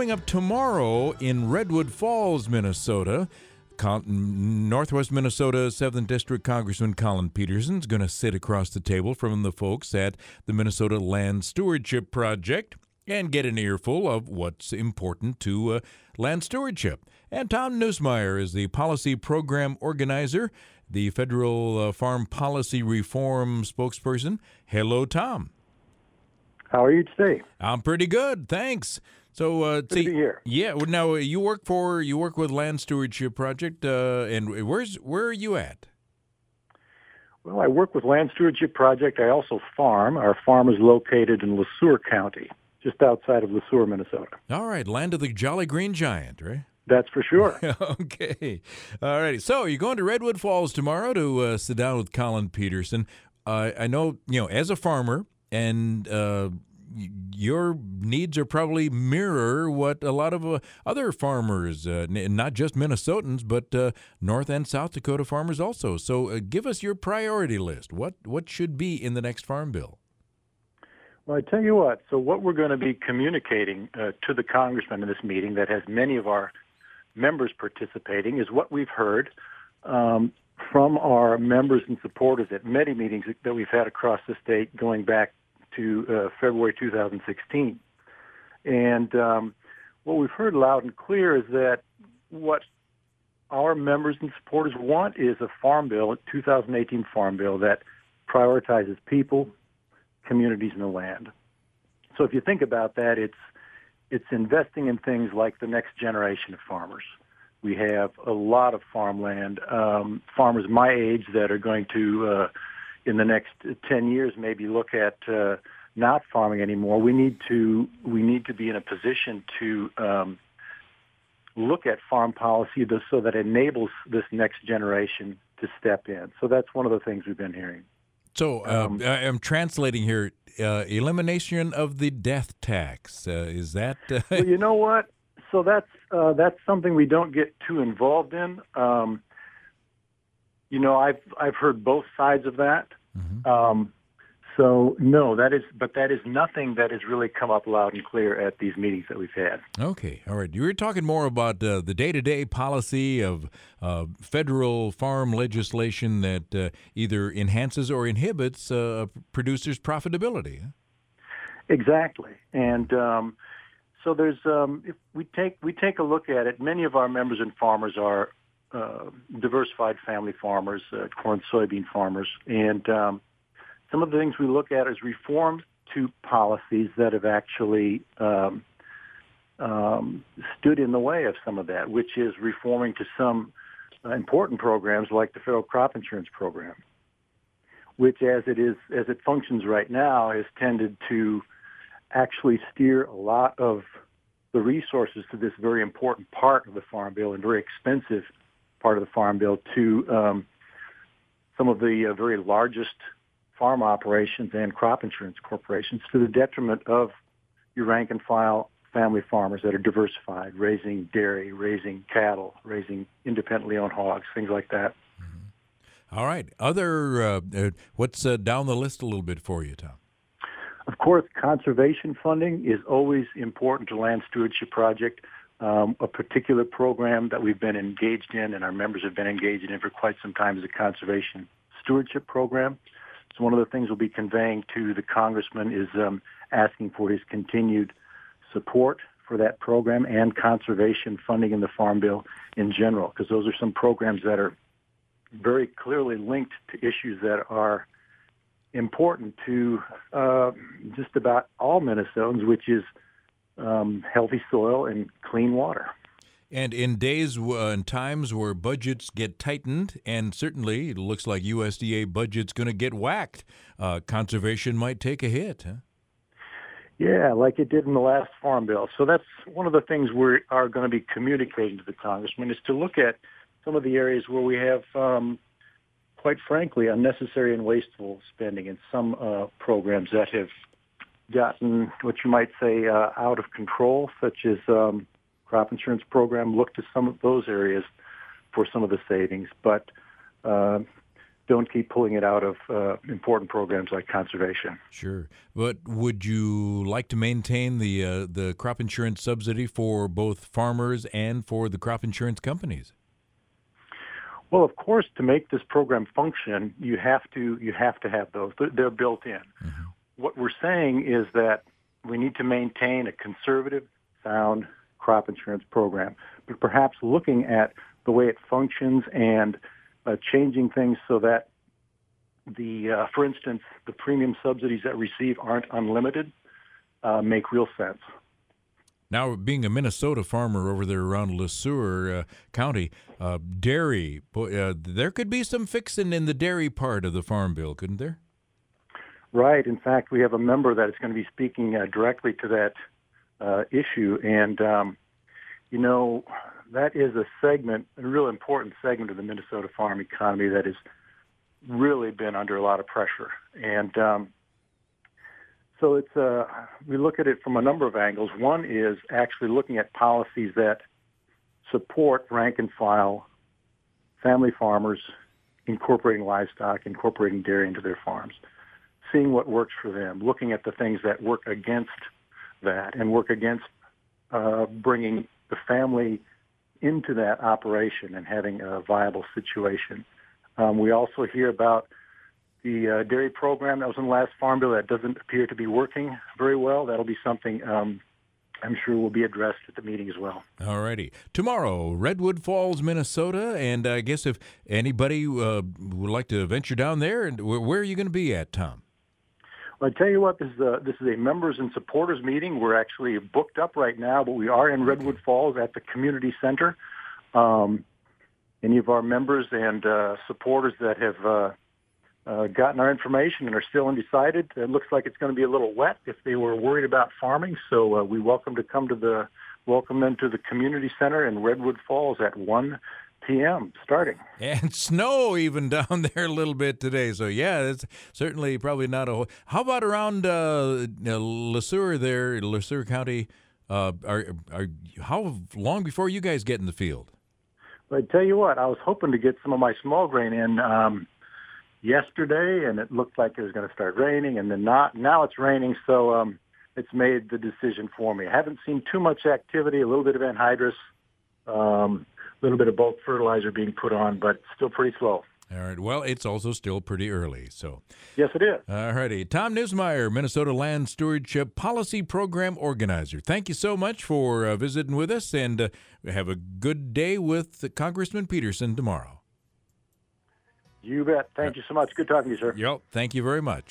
coming up tomorrow in Redwood Falls, Minnesota. Northwest Minnesota 7th District Congressman Collin Peterson is going to sit across the table from the folks at the Minnesota Land Stewardship Project and get an earful of what's important to land stewardship. And Tom Nussmeier is the policy program organizer, the federal farm policy reform spokesperson. Hello, Tom. How are you today? I'm pretty good, thanks. So, good to be here. Yeah. Well, now you work with Land Stewardship Project, and where are you at? Well, I work with Land Stewardship Project. I also farm. Our farm is located in Le Sueur County, just outside of Le Sueur, Minnesota. All right, land of the Jolly Green Giant, right? That's for sure. Okay. All righty. So you're going to Redwood Falls tomorrow to sit down with Collin Peterson. I know, as a farmer, and your needs are probably mirror what a lot of other farmers, not just Minnesotans, but North and South Dakota farmers also. So give us your priority list. What should be in the next Farm Bill? Well, I tell you what. So what we're going to be communicating to the congressman in this meeting that has many of our members participating is what we've heard from our members and supporters at many meetings that we've had across the state going back to February 2016. And what we've heard loud and clear is that what our members and supporters want is a farm bill, a 2018 farm bill that prioritizes people, communities, and the land. So if you think about that, it's investing in things like the next generation of farmers. We have a lot of farmland, farmers my age that are going to in the next 10 years maybe look at not farming anymore. We need to be in a position to look at farm policy so that enables this next generation to step in. So that's one of the things we've been hearing. So I'm translating here, elimination of the death tax. Is that? Well, you know what? So that's something we don't get too involved in. I've heard both sides of that. Mm-hmm. So no, that is nothing that has really come up loud and clear at these meetings that we've had. Okay, all right. You were talking more about the day-to-day policy of federal farm legislation that either enhances or inhibits producers' profitability. Huh? Exactly, and so there's if we take a look at it, many of our members and farmers are diversified family farmers, corn, soybean farmers, and some of the things we look at is reform to policies that have actually stood in the way of some of that, which is reforming to some important programs like the federal crop insurance program, which as it functions right now has tended to actually steer a lot of the resources to this very important part of the Farm Bill and very expensive part of the Farm Bill to some of the very largest farm operations and crop insurance corporations, to the detriment of your rank and file family farmers that are diversified, raising dairy, raising cattle, raising independently owned hogs, things like that. Mm-hmm. All right. Other what's down the list a little bit for you, Tom? Of course, conservation funding is always important to Land Stewardship Project. A particular program that we've been engaged in and our members have been engaged in for quite some time is a conservation stewardship program. So one of the things we'll be conveying to the congressman is asking for his continued support for that program and conservation funding in the Farm Bill in general, because those are some programs that are very clearly linked to issues that are important to just about all Minnesotans, which is healthy soil and clean water. And in days and times where budgets get tightened, and certainly it looks like USDA budget's going to get whacked, conservation might take a hit, huh? Yeah, like it did in the last Farm Bill. So that's one of the things we are going to be communicating to the congressman is to look at some of the areas where we have, quite frankly, unnecessary and wasteful spending in some programs that have gotten what you might say out of control, such as crop insurance program. Look to some of those areas for some of the savings. But don't keep pulling it out of important programs like conservation. Sure. But would you like to maintain the crop insurance subsidy for both farmers and for the crop insurance companies? Well, of course, to make this program function, you have to have those. They're built in. Mm-hmm. What we're saying is that we need to maintain a conservative, sound crop insurance program, but perhaps looking at the way it functions and changing things so that for instance, the premium subsidies that receive aren't unlimited make real sense. Now, being a Minnesota farmer over there around Le Sueur County, dairy, there could be some fixing in the dairy part of the Farm Bill, couldn't there? Right. In fact, we have a member that is going to be speaking directly to that issue. And, that is a real important segment of the Minnesota farm economy that has really been under a lot of pressure. And so we look at it from a number of angles. One is actually looking at policies that support rank and file family farmers incorporating livestock, incorporating dairy into their farms, seeing what works for them, looking at the things that work against that and work against bringing the family into that operation and having a viable situation. We also hear about the dairy program that was in the last Farm Bill that doesn't appear to be working very well. That'll be something I'm sure will be addressed at the meeting as well. All righty. Tomorrow, Redwood Falls, Minnesota, and I guess if anybody would like to venture down there, where are you going to be at, Tom? Well, I tell you what, this is a members and supporters meeting. We're actually booked up right now, but we are in Redwood Falls at the community center. Any of our members and supporters that have gotten our information and are still undecided, it looks like it's going to be a little wet if they were worried about farming. So we welcome them to the community center in Redwood Falls at 1 p.m. starting. And snow even down there a little bit today. So, yeah, it's certainly probably not a whole... How about around Le Sueur there, Le Sueur County? How long before you guys get in the field? Well, I tell you what, I was hoping to get some of my small grain in yesterday, and it looked like it was going to start raining, and then not. Now it's raining, so it's made the decision for me. I haven't seen too much activity, a little bit of anhydrous, a little bit of bulk fertilizer being put on, but still pretty slow. All right. Well, it's also still pretty early, so. Yes, it is. All righty. Tom Newsmeyer, Minnesota Land Stewardship Policy Program Organizer. Thank you so much for visiting with us, and have a good day with Congressman Peterson tomorrow. You bet. Thank you so much. Good talking to you, sir. Yep. Thank you very much.